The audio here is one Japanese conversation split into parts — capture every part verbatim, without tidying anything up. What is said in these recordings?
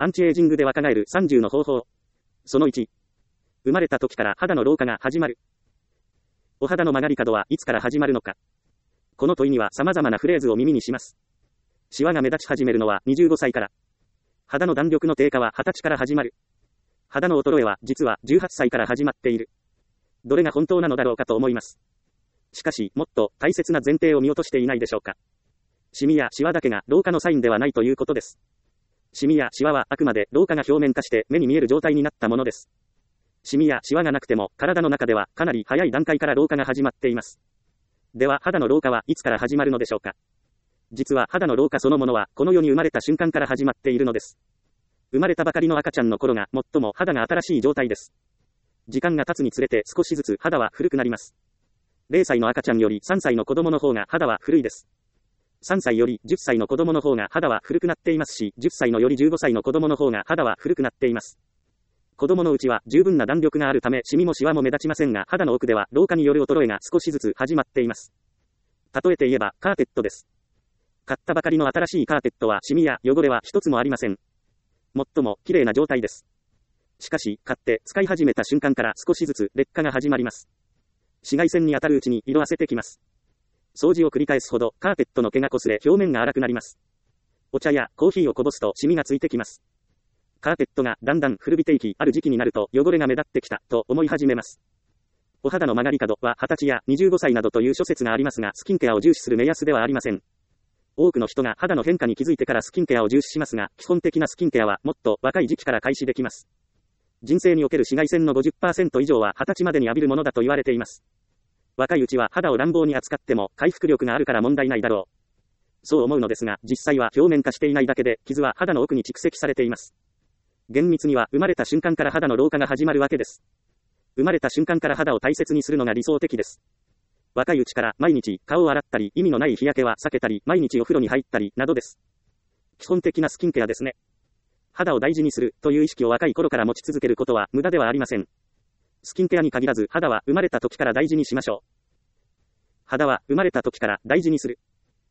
アンチエイジングで若返るさんじゅうの方法。そのいち。生まれた時から肌の老化が始まる。お肌の曲がり角はいつから始まるのか。この問いには様々なフレーズを耳にします。シワが目立ち始めるのはにじゅうごさいから。肌の弾力の低下ははたちから始まる。肌の衰えは実はじゅうはっさいから始まっている。どれが本当なのだろうかと思います。しかし、もっと大切な前提を見落としていないでしょうか。シミやシワだけが老化のサインではないということです。シミやシワはあくまで老化が表面化して目に見える状態になったものです。シミやシワがなくても体の中ではかなり早い段階から老化が始まっています。では肌の老化はいつから始まるのでしょうか。実は肌の老化そのものはこの世に生まれた瞬間から始まっているのです。生まれたばかりの赤ちゃんの頃が最も肌が新しい状態です。時間が経つにつれて少しずつ肌は古くなります。れいさいの赤ちゃんよりさんさいの子供の方が肌は古いです。さんさいよりじゅっさいの子供の方が肌は古くなっていますし、じゅっさいのよりじゅうごさいの子供の方が肌は古くなっています。子供のうちは十分な弾力があるためシミもシワも目立ちませんが、肌の奥では老化による衰えが少しずつ始まっています。例えて言えばカーペットです。買ったばかりの新しいカーペットはシミや汚れは一つもありません。最も綺麗な状態です。しかし、買って使い始めた瞬間から少しずつ劣化が始まります。紫外線に当たるうちに色あせてきます。掃除を繰り返すほどカーペットの毛が擦れ表面が荒くなります。お茶やコーヒーをこぼすとシミがついてきます。カーペットがだんだん古びていき、ある時期になると汚れが目立ってきたと思い始めます。お肌の曲がり角ははたちやにじゅうごさいなどという諸説がありますが、スキンケアを重視する目安ではありません。多くの人が肌の変化に気づいてからスキンケアを重視しますが、基本的なスキンケアはもっと若い時期から開始できます。人生における紫外線の ごじゅっパーセント 以上ははたちまでに浴びるものだと言われています。若いうちは肌を乱暴に扱っても回復力があるから問題ないだろう。そう思うのですが、実際は表面化していないだけで、傷は肌の奥に蓄積されています。厳密には生まれた瞬間から肌の老化が始まるわけです。生まれた瞬間から肌を大切にするのが理想的です。若いうちから毎日顔を洗ったり、意味のない日焼けは避けたり、毎日お風呂に入ったりなどです。基本的なスキンケアですね。肌を大事にするという意識を若い頃から持ち続けることは無駄ではありません。スキンケアに限らず肌は生まれた時から大事にしましょう。肌は生まれた時から大事にする。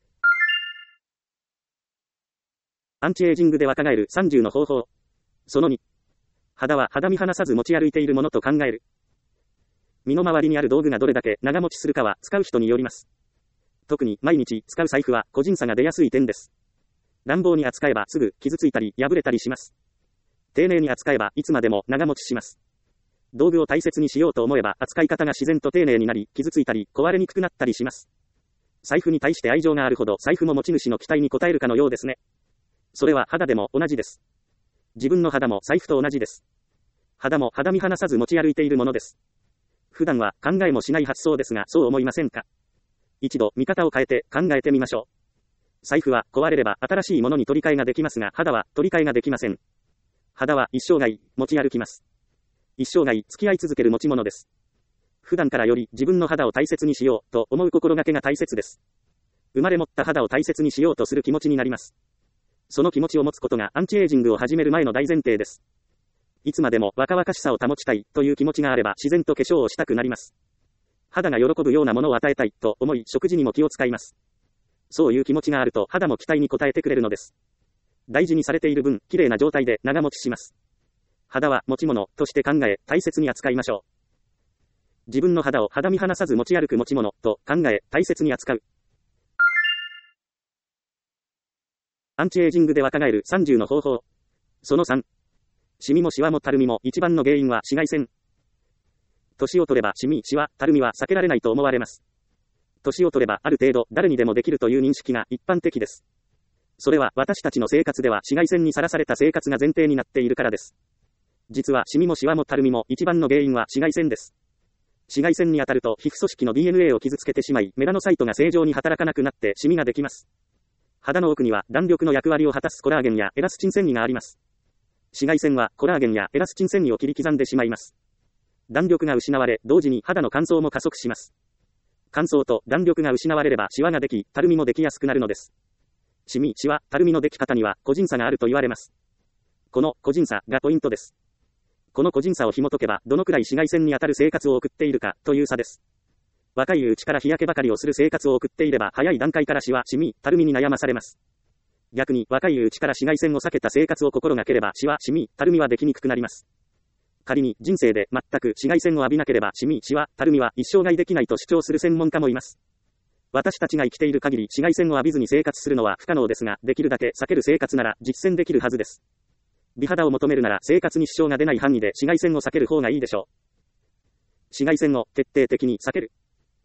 アンチエイジングで若返るさんじゅうの方法。そのに。肌は肌身離さず持ち歩いているものと考える。身の回りにある道具がどれだけ長持ちするかは使う人によります。特に毎日使う財布は個人差が出やすい点です。乱暴に扱えばすぐ傷ついたり破れたりします。丁寧に扱えばいつまでも長持ちします。道具を大切にしようと思えば扱い方が自然と丁寧になり、傷ついたり壊れにくくなったりします。財布に対して愛情があるほど財布も持ち主の期待に応えるかのようですね。それは肌でも同じです。自分の肌も財布と同じです。肌も肌身離さず持ち歩いているものです。普段は考えもしない発想ですが、そう思いませんか？一度見方を変えて考えてみましょう。財布は壊れれば新しいものに取り替えができますが、肌は取り替えができません。肌は一生涯持ち歩きます。一生涯付き合い続ける持ち物です。普段からより自分の肌を大切にしようと思う心がけが大切です。生まれ持った肌を大切にしようとする気持ちになります。その気持ちを持つことがアンチエイジングを始める前の大前提です。いつまでも若々しさを保ちたいという気持ちがあれば自然と化粧をしたくなります。肌が喜ぶようなものを与えたいと思い食事にも気を使います。そういう気持ちがあると肌も期待に応えてくれるのです。大事にされている分、綺麗な状態で長持ちします。肌は持ち物として考え大切に扱いましょう。自分の肌を肌身離さず持ち歩く持ち物と考え大切に扱う。アンチエイジングで若返るさんじゅうの方法。そのさん。シミもシワもたるみも一番の原因は紫外線。年を取ればシミ、シワ、たるみは避けられないと思われます。年を取ればある程度誰にでもできるという認識が一般的です。それは私たちの生活では紫外線にさらされた生活が前提になっているからです。実はシミもシワもたるみも一番の原因は紫外線です。紫外線に当たると皮膚組織の ディーエヌエー を傷つけてしまい、メラノサイトが正常に働かなくなってシミができます。肌の奥には弾力の役割を果たすコラーゲンやエラスチン線維があります。紫外線はコラーゲンやエラスチン線維を切り刻んでしまいます。弾力が失われ、同時に肌の乾燥も加速します。乾燥と弾力が失われればシワができ、たるみもできやすくなるのです。シミ、シワ、たるみのでき方には個人差があると言われます。この個人差がポイントです。この個人差を紐解けば、どのくらい紫外線に当たる生活を送っているかという差です。若いうちから日焼けばかりをする生活を送っていれば、早い段階からシワ、シミ、たるみに悩まされます。 逆に、若いうちから紫外線を避けた生活を心がければ、シワ、シミ、たるみはできにくくなります。仮に、人生で全く紫外線を浴びなければ、シミ、シワ、たるみは一生涯できないと主張する専門家もいます。私たちが生きている限り、紫外線を浴びずに生活するのは不可能ですが、できるだけ避ける生活なら実践できるはずです。美肌を求めるなら、生活に支障が出ない範囲で紫外線を避ける方がいいでしょう。紫外線を徹底的に避ける。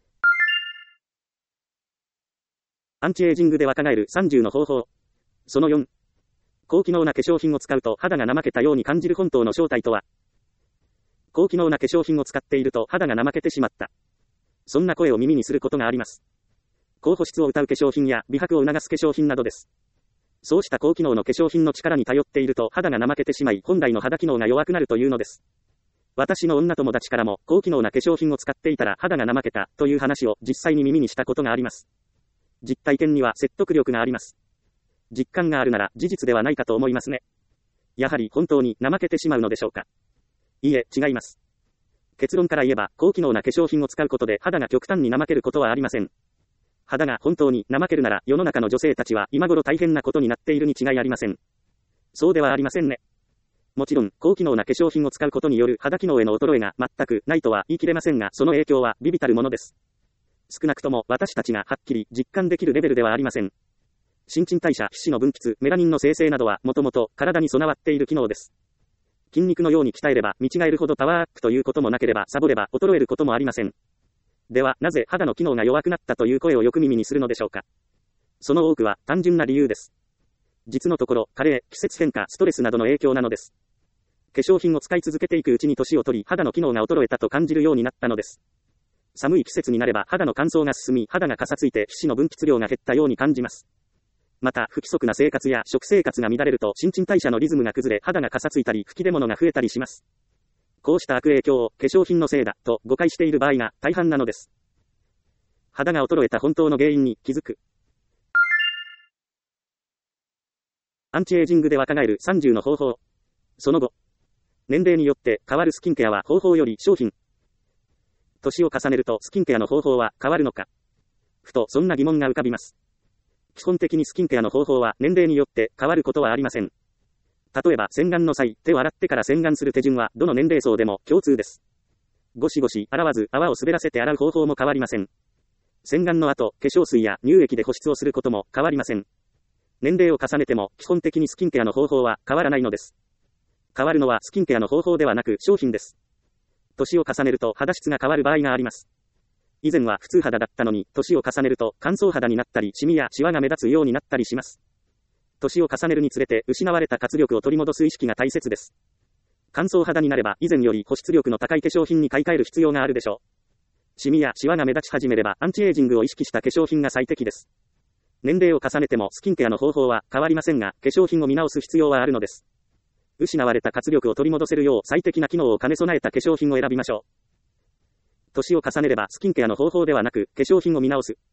アンチエイジングで若返るさんじゅうの方法。そのよん。高機能な化粧品を使うと肌が怠けたように感じる本当の正体とは。高機能な化粧品を使っていると肌が怠けてしまった。そんな声を耳にすることがあります。高保湿を謳う化粧品や美白を促す化粧品などです。そうした高機能の化粧品の力に頼っていると肌が怠けてしまい、本来の肌機能が弱くなるというのです。私の女友達からも高機能な化粧品を使っていたら肌が怠けたという話を実際に耳にしたことがあります。実体験には説得力があります。実感があるなら事実ではないかと思いますね。やはり本当に怠けてしまうのでしょうか。いいえ、違います。結論から言えば、高機能な化粧品を使うことで肌が極端に怠けることはありません。肌が本当に怠けるなら、世の中の女性たちは今頃大変なことになっているに違いありません。そうではありませんね。もちろん、高機能な化粧品を使うことによる肌機能への衰えが全くないとは言い切れませんが、その影響は微々たるものです。少なくとも私たちがはっきり実感できるレベルではありません。新陳代謝、皮脂の分泌、メラニンの生成などはもともと体に備わっている機能です。筋肉のように鍛えれば見違えるほどパワーアップということもなければサボれば衰えることもありません。では、なぜ肌の機能が弱くなったという声をよく耳にするのでしょうか。その多くは単純な理由です。実のところ、加齢、季節変化、ストレスなどの影響なのです。化粧品を使い続けていくうちに年を取り、肌の機能が衰えたと感じるようになったのです。寒い季節になれば肌の乾燥が進み、肌がかさついて皮脂の分泌量が減ったように感じます。また、不規則な生活や食生活が乱れると新陳代謝のリズムが崩れ、肌がかさついたり吹き出物が増えたりします。こうした悪影響を化粧品のせいだと誤解している場合が大半なのです。肌が衰えた本当の原因に気づく。アンチエイジングで若返るさんじゅうの方法。その後、年齢によって変わるスキンケアは方法より商品。年を重ねるとスキンケアの方法は変わるのか。ふとそんな疑問が浮かびます。基本的にスキンケアの方法は年齢によって変わることはありません。例えば洗顔の際、手を洗ってから洗顔する手順はどの年齢層でも共通です。ゴシゴシ洗わず泡を滑らせて洗う方法も変わりません。洗顔の後、化粧水や乳液で保湿をすることも変わりません。年齢を重ねても基本的にスキンケアの方法は変わらないのです。変わるのはスキンケアの方法ではなく商品です。年を重ねると肌質が変わる場合があります。以前は普通肌だったのに、年を重ねると乾燥肌になったり、シミやシワが目立つようになったりします。年を重ねるにつれて失われた活力を取り戻す意識が大切です。乾燥肌になれば以前より保湿力の高い化粧品に買い替える必要があるでしょう。シミやシワが目立ち始めればアンチエイジングを意識した化粧品が最適です。年齢を重ねてもスキンケアの方法は変わりませんが、化粧品を見直す必要はあるのです。失われた活力を取り戻せるよう最適な機能を兼ね備えた化粧品を選びましょう。年を重ねればスキンケアの方法ではなく化粧品を見直す。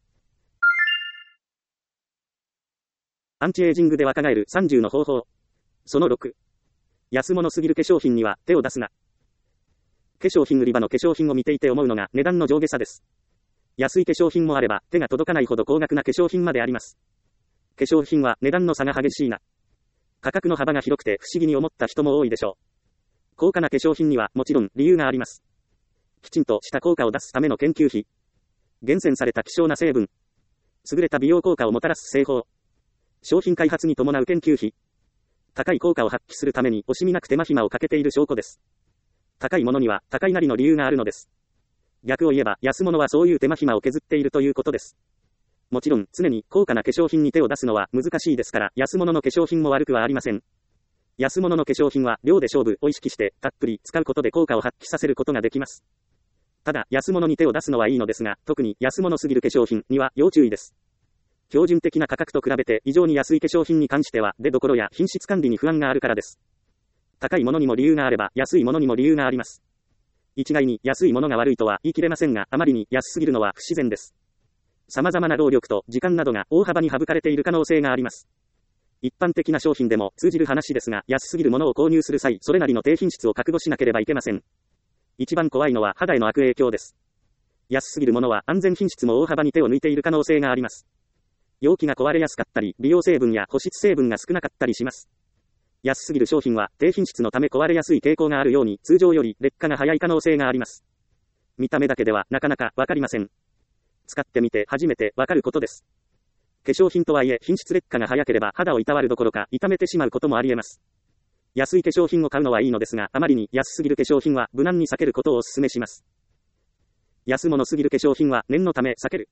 アンチエイジングで若返るさんじゅうの方法。そのろく。安物すぎる化粧品には手を出すな。化粧品売り場の化粧品を見ていて思うのが値段の上下差です。安い化粧品もあれば手が届かないほど高額な化粧品まであります。化粧品は値段の差が激しいな。価格の幅が広くて不思議に思った人も多いでしょう。高価な化粧品にはもちろん理由があります。きちんとした効果を出すための研究費。厳選された希少な成分。優れた美容効果をもたらす製法。商品開発に伴う研究費。高い効果を発揮するために惜しみなく手間暇をかけている証拠です。高いものには高いなりの理由があるのです。逆を言えば安物はそういう手間暇を削っているということです。もちろん常に高価な化粧品に手を出すのは難しいですから、安物の化粧品も悪くはありません。安物の化粧品は量で勝負を意識してたっぷり使うことで効果を発揮させることができます。ただ安物に手を出すのはいいのですが、特に安物すぎる化粧品には要注意です。標準的な価格と比べて異常に安い化粧品に関しては出所や品質管理に不安があるからです。高いものにも理由があれば安いものにも理由があります。一概に安いものが悪いとは言い切れませんが、あまりに安すぎるのは不自然です。様々な労力と時間などが大幅に省かれている可能性があります。一般的な商品でも通じる話ですが、安すぎるものを購入する際、それなりの低品質を覚悟しなければいけません。一番怖いのは肌への悪影響です。安すぎるものは安全品質も大幅に手を抜いている可能性があります。 容器が壊れやすかったり、美容成分や保湿成分が少なかったりします。安すぎる商品は低品質のため壊れやすい傾向があるように、通常より劣化が早い可能性があります。見た目だけではなかなかわかりません。使ってみて初めてわかることです。化粧品とはいえ品質劣化が早ければ肌をいたわるどころか傷めてしまうこともあり得ます。安い化粧品を買うのはいいのですが、あまりに安すぎる化粧品は無難に避けることをお勧めします。安物すぎる化粧品は念のため避ける。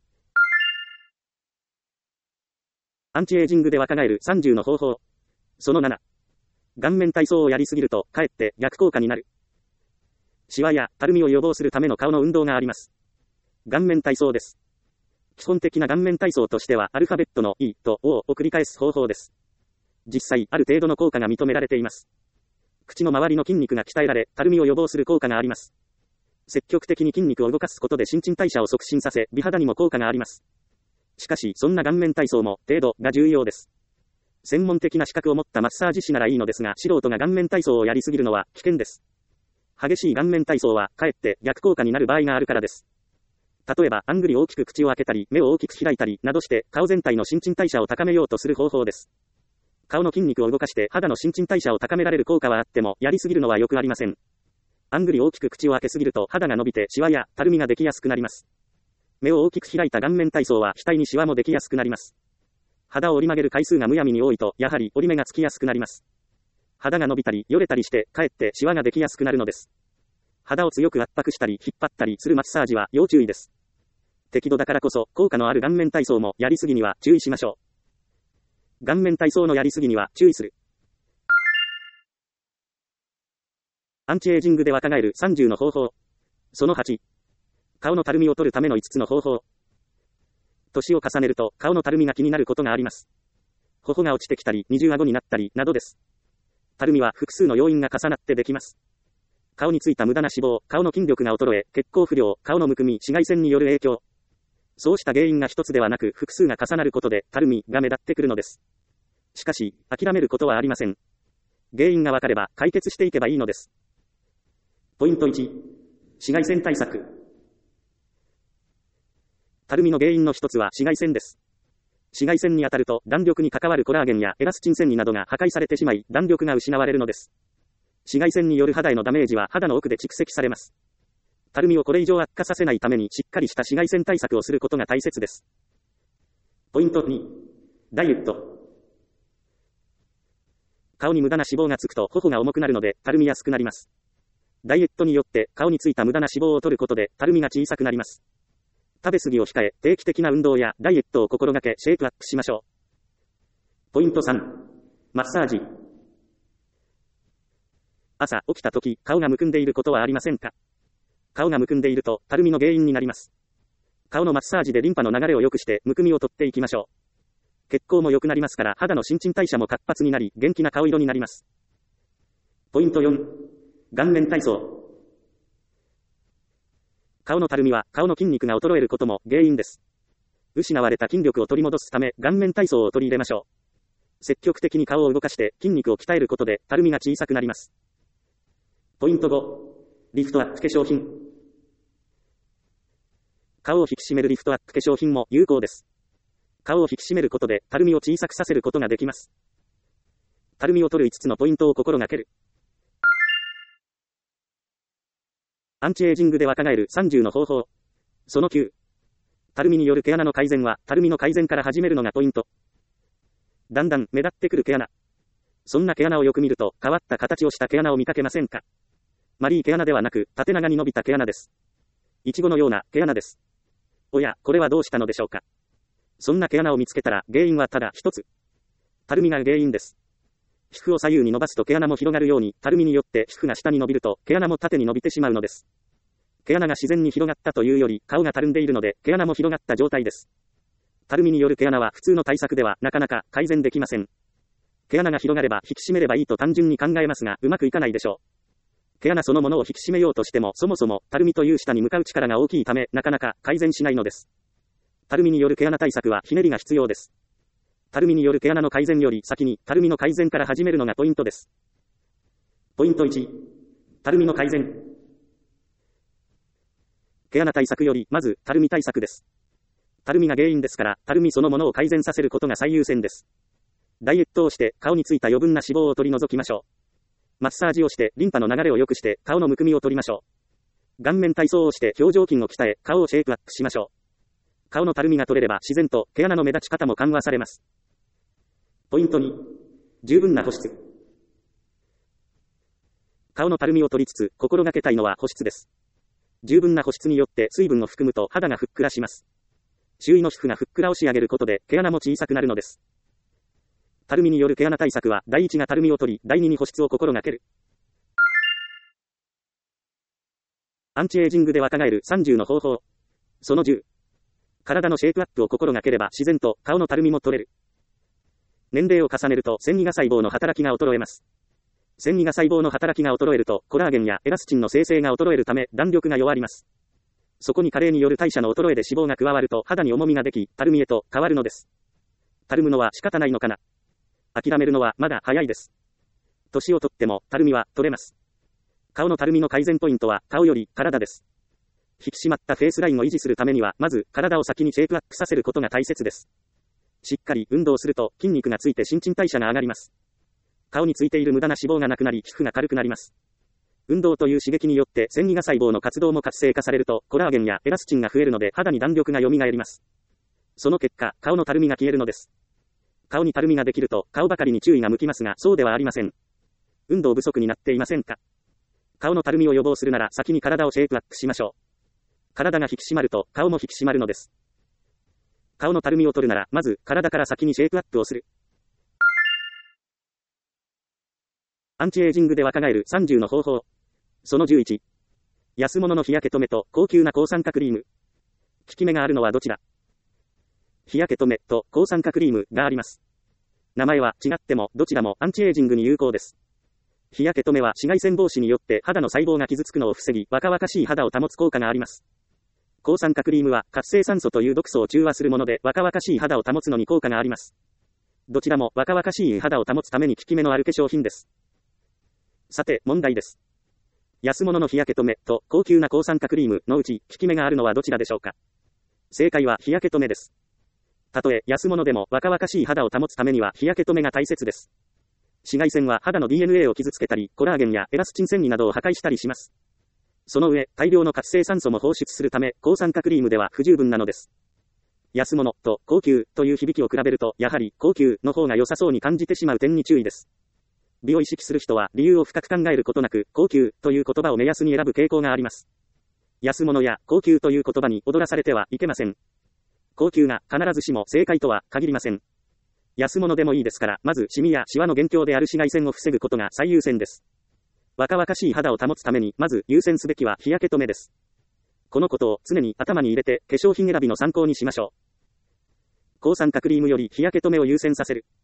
アンチエイジングで若返るさんじゅうの方法。そのなな。顔面体操をやりすぎるとかえって逆効果になる。シワやたるみを予防するための顔の運動があります。顔面体操です。基本的な顔面体操としてはアルファベットの E と O を繰り返す方法です。実際ある程度の効果が認められています。口の周りの筋肉が鍛えられ、たるみを予防する効果があります。積極的に筋肉を動かすことで新陳代謝を促進させ、美肌にも効果があります。しかし、そんな顔面体操も程度が重要です。専門的な資格を持ったマッサージ師ならいいのですが、素人が顔面体操をやりすぎるのは危険です。激しい顔面体操はかえって逆効果になる場合があるからです。例えば、あんぐり大きく口を開けたり、目を大きく開いたりなどして、顔全体の新陳代謝を高めようとする方法です。顔の筋肉を動かして肌の新陳代謝を高められる効果はあっても、やりすぎるのはよくありません。あんぐり大きく口を開けすぎると肌が伸びてシワやたるみができやすくなります。目を大きく開いた顔面体操は額にシワもできやすくなります。肌を折り曲げる回数がむやみに多いと、やはり折り目がつきやすくなります。肌が伸びたり、よれたりして、かえってシワができやすくなるのです。肌を強く圧迫したり、引っ張ったりするマッサージは要注意です。適度だからこそ、効果のある顔面体操もやりすぎには注意しましょう。顔面体操のやりすぎには注意する。アンチエイジングで若返るさんじゅうの方法。そのはち。顔のたるみを取るためのいつつの方法。年を重ねると顔のたるみが気になることがあります。頬が落ちてきたり、二重顎になったり、などです。たるみは複数の要因が重なってできます。顔についた無駄な脂肪、顔の筋力が衰え、血行不良、顔のむくみ、紫外線による影響。そうした原因が一つではなく複数が重なることで、たるみが目立ってくるのです。しかし、諦めることはありません。原因がわかれば解決していけばいいのです。ポイントいち。紫外線対策。たるみの原因の一つは紫外線です。紫外線に当たると弾力に関わるコラーゲンやエラスチン線維などが破壊されてしまい、弾力が失われるのです。紫外線による肌へのダメージは肌の奥で蓄積されます。たるみをこれ以上悪化させないためにしっかりした紫外線対策をすることが大切です。ポイントに。ダイエット。顔に無駄な脂肪がつくと頬が重くなるので、たるみやすくなります。ダイエットによって顔についた無駄な脂肪を取ることで、たるみが小さくなります。食べ過ぎを控え、定期的な運動やダイエットを心がけシェイプアップしましょう。ポイントさん。マッサージ。朝起きた時、顔がむくんでいることはありませんか？顔がむくんでいると、たるみの原因になります。顔のマッサージでリンパの流れを良くして、むくみを取っていきましょう。血行も良くなりますから、肌の新陳代謝も活発になり、元気な顔色になります。ポイントよん。顔面体操。顔のたるみは、顔の筋肉が衰えることも原因です。失われた筋力を取り戻すため、顔面体操を取り入れましょう。積極的に顔を動かして、筋肉を鍛えることで、たるみが小さくなります。ポイントご。リフトアップ化粧品。顔を引き締めるリフトアップ化粧品も有効です。顔を引き締めることで、たるみを小さくさせることができます。たるみを取るいつつのポイントを心がける。アンチエイジングで若返るさんじゅうの方法。そのきゅう。たるみによる毛穴の改善は、たるみの改善から始めるのがポイント。だんだん目立ってくる毛穴。そんな毛穴をよく見ると、変わった形をした毛穴を見かけませんか？丸い毛穴ではなく、縦長に伸びた毛穴です。イチゴのような毛穴です。おや、これはどうしたのでしょうか。そんな毛穴を見つけたら、原因はただ一つ。たるみが原因です。皮膚を左右に伸ばすと毛穴も広がるように、たるみによって皮膚が下に伸びると、毛穴も縦に伸びてしまうのです。毛穴が自然に広がったというより、顔がたるんでいるので、毛穴も広がった状態です。たるみによる毛穴は普通の対策ではなかなか改善できません。毛穴が広がれば引き締めればいいと単純に考えますが、うまくいかないでしょう。毛穴そのものを引き締めようとしても、そもそもたるみという下に向かう力が大きいため、なかなか改善しないのです。たるみによる毛穴対策はひねりが必要です。たるみによる毛穴の改善より先に、たるみの改善から始めるのがポイントです。ポイントいち。たるみの改善。毛穴対策より、まず、たるみ対策です。 たるみが原因ですから、たるみそのものを改善させることが最優先です。ダイエットをして、顔についた余分な脂肪を取り除きましょう。マッサージをして、リンパの流れを良くして、顔のむくみを取りましょう。顔面体操をして、表情筋を鍛え、顔をシェイプアップしましょう。顔のたるみが取れれば、自然と、毛穴の目立ち方も緩和されます。ポイントに、十分な保湿。顔のたるみを取りつつ、心がけたいのは保湿です。十分な保湿によって水分を含むと肌がふっくらします。周囲の皮膚がふっくら押し上げることで、毛穴も小さくなるのです。たるみによる毛穴対策は、だいいちがたるみを取り、だいにに保湿を心がける。アンチエイジングで若返るさんじゅうの方法。そのじゅう。体のシェイプアップを心がければ自然と顔のたるみも取れる。年齢を重ねると線維芽細胞の働きが衰えます。線維芽細胞の働きが衰えると、コラーゲンやエラスチンの生成が衰えるため、弾力が弱ります。そこに加齢による代謝の衰えで脂肪が加わると肌に重みができ、たるみへと変わるのです。たるむのは仕方ないのかな。諦めるのはまだ早いです。年をとっても、たるみは取れます。顔のたるみの改善ポイントは、顔より体です。引き締まったフェイスラインを維持するためには、まず、体を先にシェイプアップさせることが大切です。しっかり運動すると、筋肉がついて新陳代謝が上がります。顔についている無駄な脂肪がなくなり、皮膚が軽くなります。運動という刺激によって、線維芽細胞の活動も活性化されると、コラーゲンやエラスチンが増えるので、肌に弾力が蘇ります。その結果、顔のたるみが消えるのです。顔にたるみができると、顔ばかりに注意が向きますが、そうではありません。運動不足になっていませんか？顔のたるみを予防するなら、先に体をシェイプアップしましょう。体が引き締まると、顔も引き締まるのです。顔のたるみを取るなら、まず、体から先にシェイプアップをする。アンチエイジングで若返るさんじゅうの方法。そのじゅういち。安物の日焼け止めと高級な抗酸化クリーム。効き目があるのはどちら？日焼け止めと抗酸化クリームがあります。名前は違っても、どちらもアンチエイジングに有効です。日焼け止めは紫外線防止によって肌の細胞が傷つくのを防ぎ、若々しい肌を保つ効果があります。抗酸化クリームは活性酸素という毒素を中和するもので、若々しい肌を保つのに効果があります。どちらも若々しい肌を保つために効き目のある化粧品です。さて、問題です。安物の日焼け止めと高級な抗酸化クリームのうち、効き目があるのはどちらでしょうか？正解は日焼け止めです。たとえ安物でも若々しい肌を保つためには日焼け止めが大切です。紫外線は肌の ディーエヌエー を傷つけたり、コラーゲンやエラスチン線維などを破壊したりします。その上、大量の活性酸素も放出するため、抗酸化クリームでは不十分なのです。安物と高級という響きを比べると、やはり高級の方が良さそうに感じてしまう点に注意です。美を意識する人は理由を深く考えることなく、高級という言葉を目安に選ぶ傾向があります。安物や高級という言葉に踊らされてはいけません。高級が必ずしも正解とは限りません。安物でもいいですから、まずシミやシワの元凶である紫外線を防ぐことが最優先です。若々しい肌を保つために、まず優先すべきは日焼け止めです。このことを常に頭に入れて、化粧品選びの参考にしましょう。抗酸化クリームより日焼け止めを優先させる。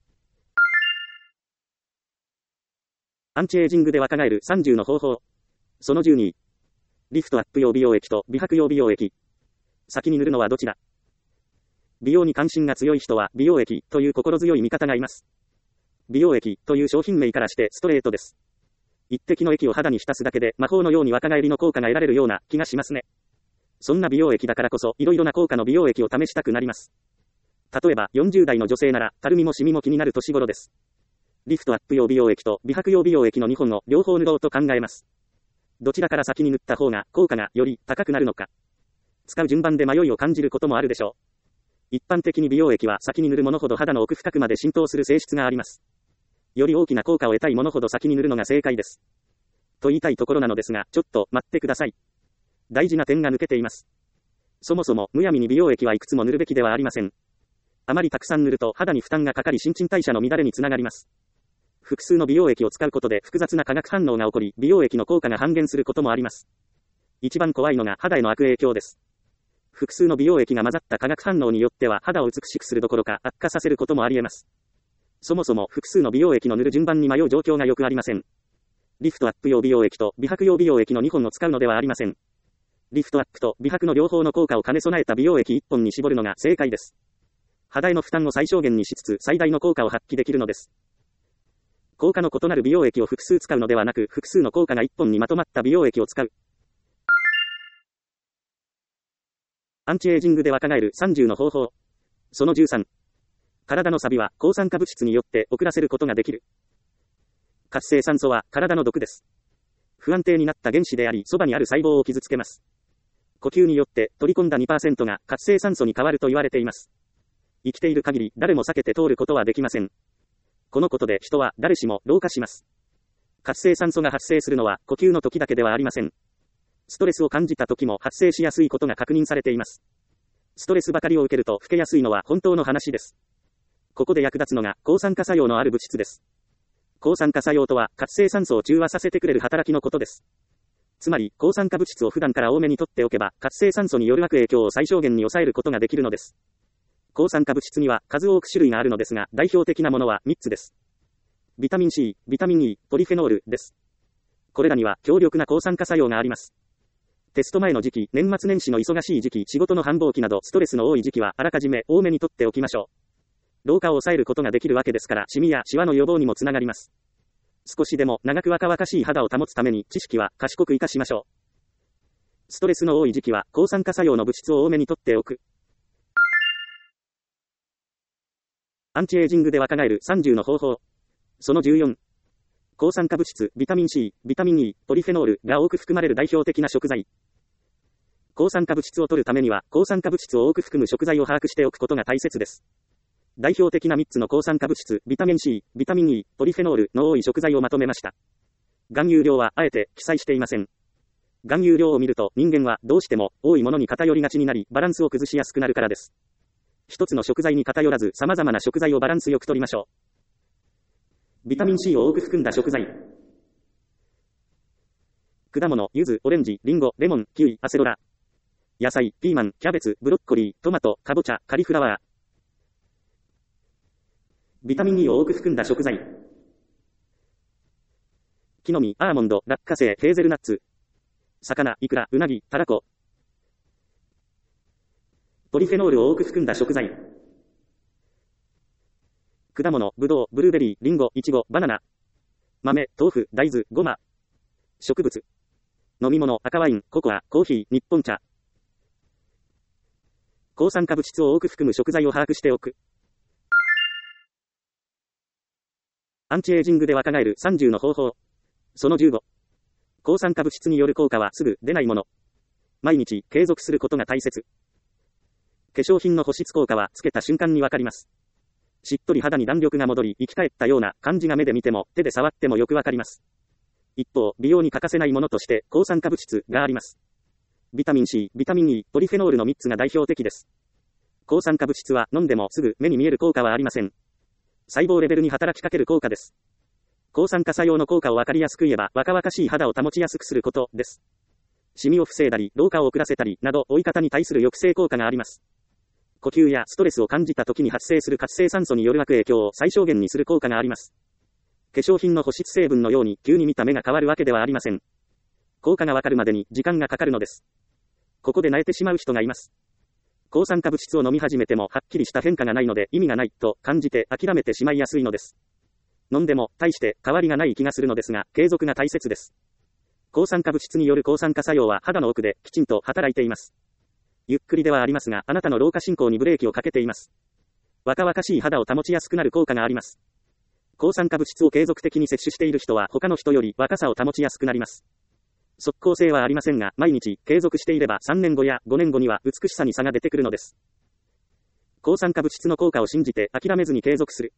アンチエイジングで若返るさんじゅうの方法。そのじゅうに。リフトアップ用美容液と美白用美容液。先に塗るのはどちら？美容に関心が強い人は美容液という心強い味方がいます。美容液という商品名からしてストレートです。一滴の液を肌に浸すだけで魔法のように若返りの効果が得られるような気がしますね。そんな美容液だからこそ、いろいろな効果の美容液を試したくなります。例えば、よんじゅう代の女性なら、たるみもシミも気になる年頃です。リフトアップ用美容液と美白用美容液のにほんを両方塗ろうと考えます。どちらから先に塗った方が効果がより高くなるのか。使う順番で迷いを感じることもあるでしょう。一般的に美容液は先に塗るものほど肌の奥深くまで浸透する性質があります。より大きな効果を得たいものほど先に塗るのが正解です。と言いたいところなのですが、ちょっと待ってください。大事な点が抜けています。そもそも、むやみに美容液はいくつも塗るべきではありません。あまりたくさん塗ると肌に負担がかかり新陳代謝の乱れにつながります。複数の美容液を使うことで複雑な化学反応が起こり、美容液の効果が半減することもあります。一番怖いのが肌への悪影響です。複数の美容液が混ざった化学反応によっては肌を美しくするどころか悪化させることもあり得ます。そもそも複数の美容液の塗る順番に迷う状況がよくありません。リフトアップ用美容液と美白用美容液のにほんを使うのではありません。リフトアップと美白の両方の効果を兼ね備えた美容液いっぽんに絞るのが正解です。肌への負担を最小限にしつつ最大の効果を発揮できるのです。効果の異なる美容液を複数使うのではなく、複数の効果がいっぽんにまとまった美容液を使う。 アンチエイジングで若返るさんじゅうの方法。そのじゅうさん。体の錆は抗酸化物質によって遅らせることができる。活性酸素は体の毒です。不安定になった原子であり、そばにある細胞を傷つけます。呼吸によって取り込んだ にパーセント が活性酸素に変わると言われています。生きている限り誰も避けて通ることはできません。このことで人は誰しも老化します。活性酸素が発生するのは呼吸の時だけではありません。ストレスを感じた時も発生しやすいことが確認されています。ストレスばかりを受けると老けやすいのは本当の話です。ここで役立つのが抗酸化作用のある物質です。抗酸化作用とは活性酸素を中和させてくれる働きのことです。つまり抗酸化物質を普段から多めに取っておけば活性酸素による悪影響を最小限に抑えることができるのです。抗酸化物質には数多く種類があるのですが、代表的なものはみっつです。ビタミン C、ビタミン E、ポリフェノールです。これらには強力な抗酸化作用があります。テスト前の時期、年末年始の忙しい時期、仕事の繁忙期などストレスの多い時期はあらかじめ多めに取っておきましょう。老化を抑えることができるわけですから、シミやシワの予防にもつながります。少しでも長く若々しい肌を保つために知識は賢く活かしましょう。ストレスの多い時期は抗酸化作用の物質を多めに取っておく。アンチエイジングで若返るさんじゅうの方法。そのじゅうよん。抗酸化物質、ビタミン C、ビタミン E、ポリフェノールが多く含まれる代表的な食材。抗酸化物質を摂るためには、抗酸化物質を多く含む食材を把握しておくことが大切です。代表的なみっつの抗酸化物質、ビタミン C、ビタミン E、ポリフェノールの多い食材をまとめました。含有量はあえて記載していません。含有量を見ると人間はどうしても多いものに偏りがちになり、バランスを崩しやすくなるからです。一つの食材に偏らず様々な食材をバランスよく摂りましょう。ビタミン C を多く含んだ食材。果物、柚子、オレンジ、リンゴ、レモン、キウイ、アセロラ。野菜、ピーマン、キャベツ、ブロッコリー、トマト、カボチャ、カリフラワー。ビタミン E を多く含んだ食材。木の実、アーモンド、落花生、ヘーゼルナッツ。魚、イクラ、ウナギ、タラコ。ポリフェノールを多く含んだ食材。果物、ブドウ、ブルーベリー、リンゴ、イチゴ、バナナ。豆、豆腐、大豆、ごま。植物。飲み物、赤ワイン、ココア、コーヒー、日本茶。抗酸化物質を多く含む食材を把握しておく。アンチエイジングで若返るさんじゅうの方法。そのじゅうご。抗酸化物質による効果はすぐ出ないもの。毎日継続することが大切。化粧品の保湿効果はつけた瞬間にわかります。しっとり肌に弾力が戻り、生き返ったような感じが目で見ても手で触ってもよくわかります。一方、美容に欠かせないものとして抗酸化物質があります。ビタミン C、ビタミン E、ポリフェノールのみっつが代表的です。抗酸化物質は飲んでもすぐ目に見える効果はありません。細胞レベルに働きかける効果です。抗酸化作用の効果をわかりやすく言えば、若々しい肌を保ちやすくすることです。シミを防いだり、老化を遅らせたり、など、追い方に対する抑制効果があります。呼吸やストレスを感じた時に発生する活性酸素による悪影響を最小限にする効果があります。化粧品の保湿成分のように急に見た目が変わるわけではありません。効果がわかるまでに時間がかかるのです。ここで萎えてしまう人がいます。抗酸化物質を飲み始めてもはっきりした変化がないので意味がないと感じて諦めてしまいやすいのです。飲んでも大して変わりがない気がするのですが、継続が大切です。抗酸化物質による抗酸化作用は肌の奥できちんと働いています。ゆっくりではありますが、あなたの老化進行にブレーキをかけています。若々しい肌を保ちやすくなる効果があります。抗酸化物質を継続的に摂取している人は他の人より若さを保ちやすくなります。即効性はありませんが、毎日継続していればさんねんごやごねんごには美しさに差が出てくるのです。抗酸化物質の効果を信じて諦めずに継続する。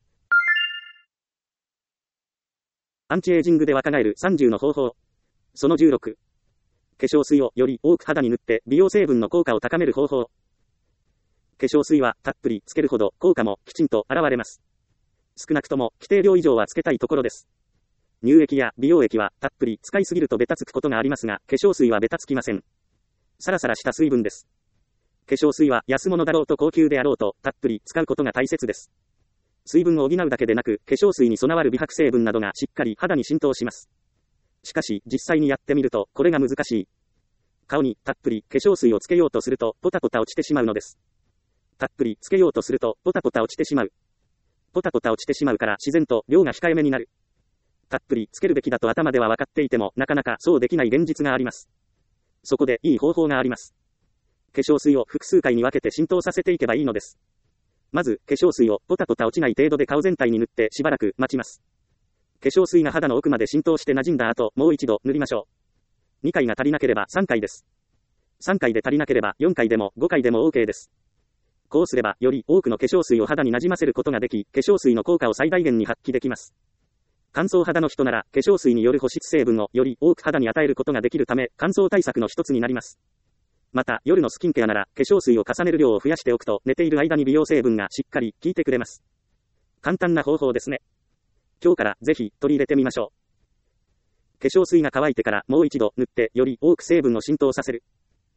アンチエイジングで若返るさんじゅうの方法。そのじゅうろく。化粧水をより多く肌に塗って美容成分の効果を高める方法。化粧水はたっぷりつけるほど効果もきちんと現れます。少なくとも規定量以上はつけたいところです。乳液や美容液はたっぷり使いすぎるとベタつくことがありますが、化粧水はベタつきません。サラサラした水分です。化粧水は安物だろうと高級であろうとたっぷり使うことが大切です。水分を補うだけでなく、化粧水に備わる美白成分などがしっかり肌に浸透します。しかし、実際にやってみると、これが難しい。顔にたっぷり化粧水をつけようとすると、ポタポタ落ちてしまうのです。たっぷりつけようとすると、ポタポタ落ちてしまう。ポタポタ落ちてしまうから自然と量が控えめになる。たっぷりつけるべきだと頭では分かっていても、なかなかそうできない現実があります。そこでいい方法があります。 化粧水を複数回に分けて浸透させていけばいいのです。まず、化粧水をポタポタ落ちない程度で顔全体に塗ってしばらく待ちます。化粧水が肌の奥まで浸透して馴染んだ後、もう一度塗りましょう。にかいが足りなければさんかいです。さんかいで足りなければよんかいでもごかいでも OK です。こうすれば、より多くの化粧水を肌に馴染ませることができ、化粧水の効果を最大限に発揮できます。乾燥肌の人なら、化粧水による保湿成分をより多く肌に与えることができるため、乾燥対策の一つになります。また、夜のスキンケアなら、化粧水を重ねる量を増やしておくと、寝ている間に美容成分がしっかり効いてくれます。簡単な方法ですね。今日からぜひ取り入れてみましょう。化粧水が乾いてからもう一度塗って、より多く成分を浸透させる。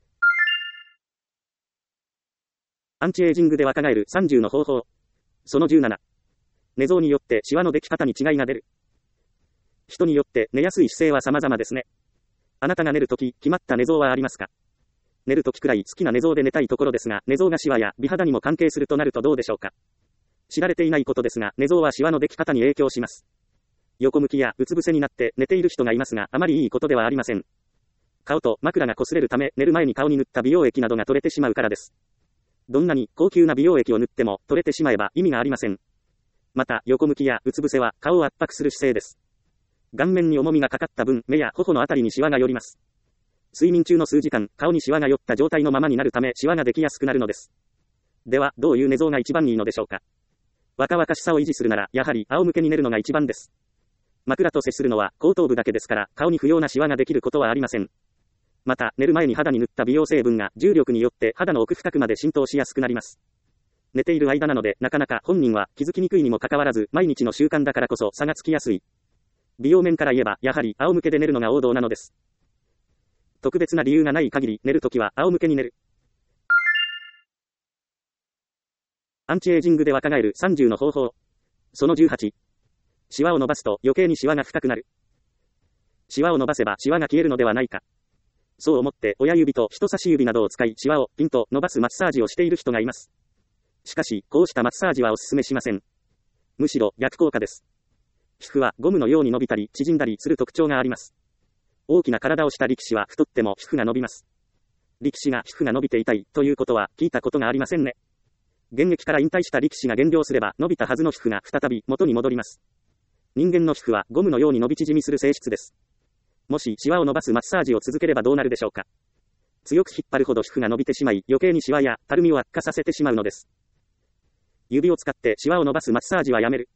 アンチエイジングで若返るさんじゅうの方法。そのじゅうなな。寝相によってシワのでき方に違いが出る。人によって寝やすい姿勢は様々ですね。あなたが寝るとき、決まった寝相はありますか？寝るときくらい好きな寝相で寝たいところですが、寝相がシワや美肌にも関係するとなるとどうでしょうか。知られていないことですが、寝相はシワのでき方に影響します。横向きやうつ伏せになって寝ている人がいますが、あまりいいことではありません。顔と枕が擦れるため、寝る前に顔に塗った美容液などが取れてしまうからです。どんなに高級な美容液を塗っても取れてしまえば意味がありません。また、横向きやうつ伏せは顔を圧迫する姿勢です。顔面に重みがかかった分、目や頬のあたりにシワが寄ります。睡眠中の数時間、顔にシワが寄った状態のままになるため、シワができやすくなるのです。では、どういう寝相が一番いいのでしょうか。若々しさを維持するなら、やはり仰向けに寝るのが一番です。枕と接するのは後頭部だけですから、顔に不要なシワができることはありません。また、寝る前に肌に塗った美容成分が重力によって肌の奥深くまで浸透しやすくなります。寝ている間なので、なかなか本人は気づきにくいにもかかわらず、毎日の習慣だからこそ差がつきやすい。美容面から言えば、やはり仰向けで寝るのが王道なのです。特別な理由がない限り、寝るときは仰向けに寝る。アンチエイジングで若返るさんじゅうの方法。そのじゅうはち。シワを伸ばすと余計にシワが深くなる。シワを伸ばせばシワが消えるのではないか。そう思って親指と人差し指などを使いシワをピンと伸ばすマッサージをしている人がいます。しかし、こうしたマッサージはお勧めしません。むしろ逆効果です。皮膚はゴムのように伸びたり縮んだりする特徴があります。大きな体をした力士は太っても皮膚が伸びます。力士が皮膚が伸びていたいということは聞いたことがありませんね。現役から引退した力士が減量すれば伸びたはずの皮膚が再び元に戻ります。人間の皮膚はゴムのように伸び縮みする性質です。もしシワを伸ばすマッサージを続ければどうなるでしょうか。強く引っ張るほど皮膚が伸びてしまい余計にシワやたるみを悪化させてしまうのです。指を使ってシワを伸ばすマッサージはやめる。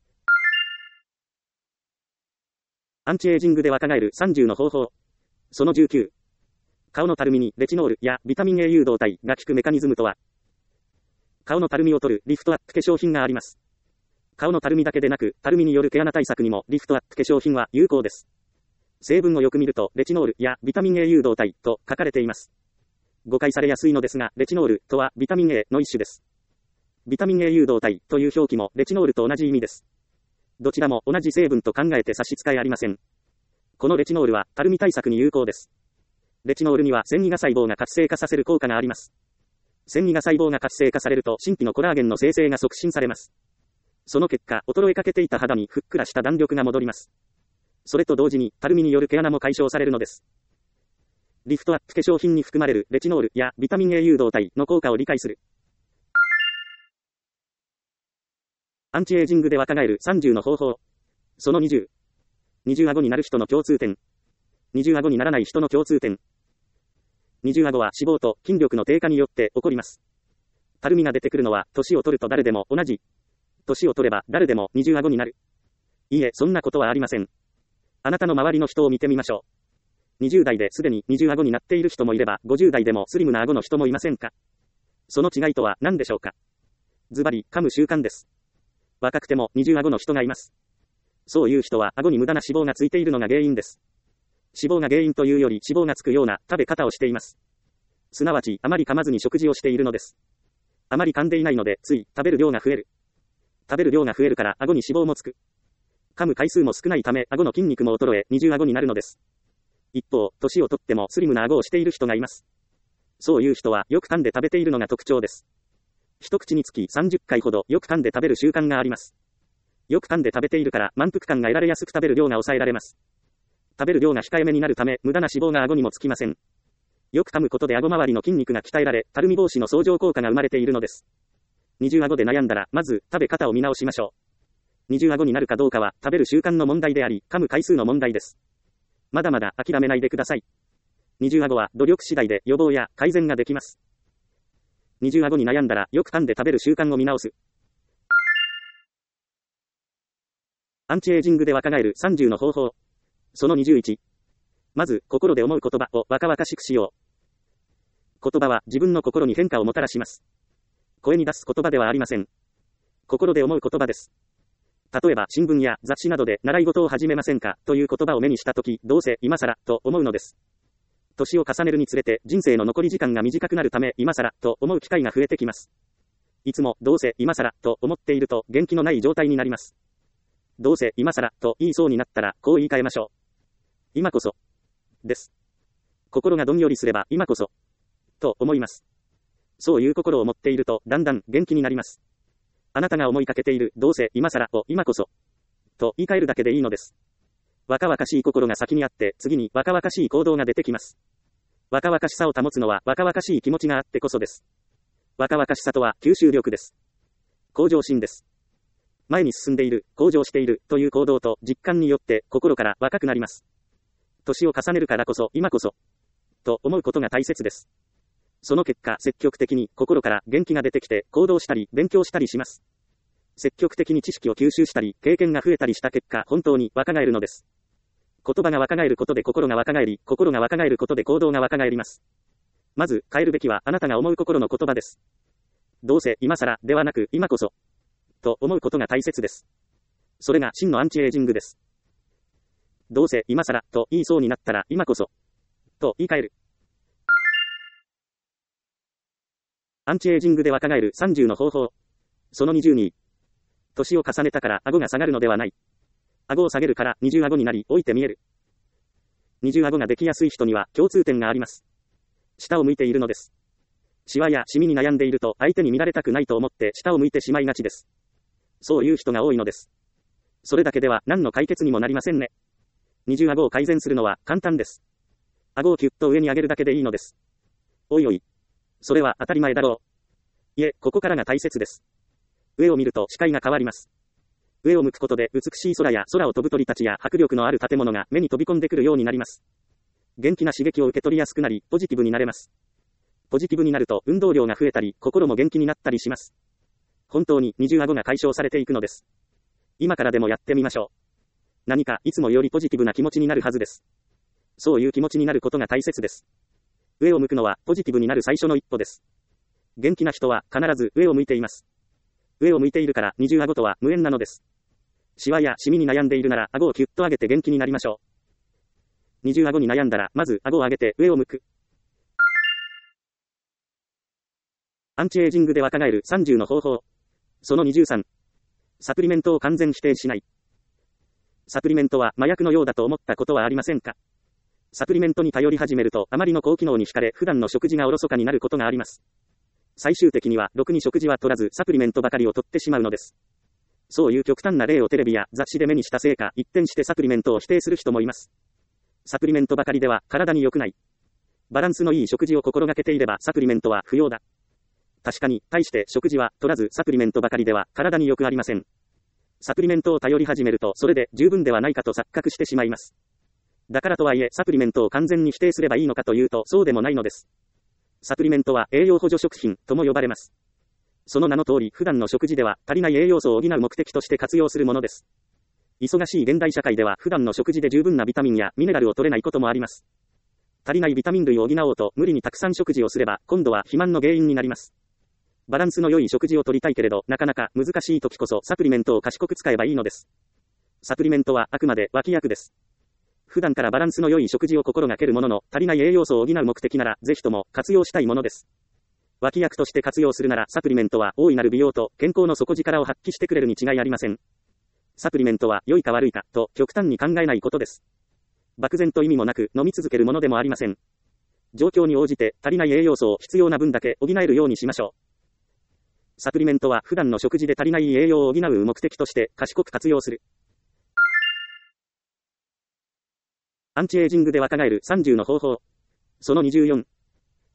アンチエイジングで若返るさんじゅうの方法。そのじゅうきゅう。顔のたるみにレチノールやビタミン A 誘導体が効くメカニズムとは。顔のたるみを取るリフトアップ化粧品があります。顔のたるみだけでなく、たるみによる毛穴対策にもリフトアップ化粧品は有効です。成分をよく見ると、レチノールやビタミン A 誘導体と書かれています。誤解されやすいのですが、レチノールとはビタミン A の一種です。ビタミン A 誘導体という表記もレチノールと同じ意味です。どちらも同じ成分と考えて差し支えありません。このレチノールはたるみ対策に有効です。レチノールには線維芽細胞が活性化させる効果があります。線維芽細胞が活性化されると新規のコラーゲンの生成が促進されます。その結果、衰えかけていた肌にふっくらした弾力が戻ります。それと同時に、たるみによる毛穴も解消されるのです。リフトアップ化粧品に含まれるレチノールやビタミン A 誘導体の効果を理解する。アンチエイジングで若返るさんじゅうの方法。そのにじゅう。二重顎になる人の共通点。二重顎にならない人の共通点。二重顎は脂肪と筋力の低下によって起こります。たるみが出てくるのは、年を取ると誰でも同じ。年を取れば誰でも二重顎になる。いいえ、そんなことはありません。あなたの周りの人を見てみましょう。にじゅう代ですでに二重顎になっている人もいれば、ごじゅう代でもスリムな顎の人もいませんか。その違いとは何でしょうか。ズバリ、噛む習慣です。若くても二重顎の人がいます。そういう人は顎に無駄な脂肪がついているのが原因です。脂肪が原因というより脂肪がつくような食べ方をしています。すなわち、あまり噛まずに食事をしているのです。あまり噛んでいないので、つい食べる量が増える。食べる量が増えるから顎に脂肪もつく。噛む回数も少ないため顎の筋肉も衰え、二重顎になるのです。一方、年をとってもスリムな顎をしている人がいます。そういう人はよく噛んで食べているのが特徴です。一口につきさんじゅっかいほどよく噛んで食べる習慣があります。よく噛んで食べているから満腹感が得られやすく食べる量が抑えられます。食べる量が控えめになるため無駄な脂肪が顎にもつきません。 よく噛むことで顎周りの筋肉が鍛えられ、たるみ防止の相乗効果が生まれているのです。二重顎で悩んだら、まず、食べ方を見直しましょう。二重顎になるかどうかは、食べる習慣の問題であり、噛む回数の問題です。まだまだ諦めないでください。二重顎は努力次第で予防や改善ができます。二重顎に悩んだら、よく噛んで食べる習慣を見直す。アンチエイジングで若返るさんじゅうの方法。そのにじゅういち。まず、心で思う言葉を若々しくしよう。言葉は自分の心に変化をもたらします。声に出す言葉ではありません。心で思う言葉です。例えば、新聞や雑誌などで習い事を始めませんかという言葉を目にしたとき、どうせ今更と思うのです。年を重ねるにつれて人生の残り時間が短くなるため今更と思う機会が増えてきます。いつもどうせ今更と思っていると元気のない状態になります。どうせ今更と言いそうになったらこう言い換えましょう。今こそです。心がどんよりすれば今こそと思います。そういう心を持っているとだんだん元気になります。あなたが思いかけているどうせ今更を今こそと言い換えるだけでいいのです。若々しい心が先にあって次に若々しい行動が出てきます。若々しさを保つのは若々しい気持ちがあってこそです。若々しさとは吸収力です。向上心です。前に進んでいる、向上しているという行動と実感によって心から若くなります。年を重ねるからこそ今こそと思うことが大切です。その結果積極的に心から元気が出てきて行動したり勉強したりします。積極的に知識を吸収したり経験が増えたりした結果本当に若返るのです。言葉が若返ることで心が若返り、心が若返ることで行動が若返ります。まず変えるべきはあなたが思う心の言葉です。どうせ今更ではなく今こそと思うことが大切です。それが真のアンチエイジングです。どうせ今更と言いそうになったら今こそと言い換える。アンチエイジングで若返るさんじゅうの方法。そのにじゅうに。年を重ねたから顎が下がるのではない。顎を下げるから二重顎になり老いて見える。二重顎ができやすい人には共通点があります。下を向いているのです。シワやシミに悩んでいると相手に見られたくないと思って下を向いてしまいがちです。そういう人が多いのです。それだけでは何の解決にもなりませんね。二重顎を改善するのは簡単です。顎をキュッと上に上げるだけでいいのです。おいおい。それは当たり前だろう。いえ、ここからが大切です。上を見ると視界が変わります。上を向くことで美しい空や空を飛ぶ鳥たちや迫力のある建物が目に飛び込んでくるようになります。元気な刺激を受け取りやすくなり、ポジティブになれます。ポジティブになると運動量が増えたり、心も元気になったりします。本当に二重顎が解消されていくのです。今からでもやってみましょう。何かいつもよりポジティブな気持ちになるはずです。そういう気持ちになることが大切です。上を向くのはポジティブになる最初の一歩です。元気な人は必ず上を向いています。上を向いているから二重顎とは無縁なのです。シワやシミに悩んでいるなら顎をキュッと上げて元気になりましょう。二重顎に悩んだらまず顎を上げて上を向く。アンチエイジングで若返るさんじゅうの方法。そのにじゅうさん。サプリメントを完全否定しない。サプリメントは麻薬のようだと思ったことはありませんか？サプリメントに頼り始めるとあまりの高機能に惹かれ普段の食事がおろそかになることがあります。最終的にはろくに食事は取らずサプリメントばかりを取ってしまうのです。そういう極端な例をテレビや雑誌で目にしたせいか一転してサプリメントを否定する人もいます。サプリメントばかりでは体に良くない。バランスのいい食事を心がけていればサプリメントは不要だ。確かに、対して食事は取らずサプリメントばかりでは体に良くありません。サプリメントを頼り始めるとそれで十分ではないかと錯覚してしまいます。だからとはいえサプリメントを完全に否定すればいいのかというとそうでもないのです。サプリメントは栄養補助食品とも呼ばれます。その名の通り普段の食事では足りない栄養素を補う目的として活用するものです。忙しい現代社会では普段の食事で十分なビタミンやミネラルを取れないこともあります。足りないビタミン類を補おうと無理にたくさん食事をすれば今度は肥満の原因になります。バランスの良い食事をとりたいけれどなかなか難しい時こそサプリメントを賢く使えばいいのです。サプリメントはあくまで脇役です。普段からバランスの良い食事を心がけるものの足りない栄養素を補う目的ならぜひとも活用したいものです。脇役として活用するならサプリメントは大いなる美容と健康の底力を発揮してくれるに違いありません。サプリメントは良いか悪いかと極端に考えないことです。漠然と意味もなく飲み続けるものでもありません。状況に応じて足りない栄養素を必要な分だけ補えるようにしましょう。サプリメントは普段の食事で足りない栄養を補う目的として賢く活用する。アンチエイジングで若返るさんじゅうの方法。そのにじゅうよん。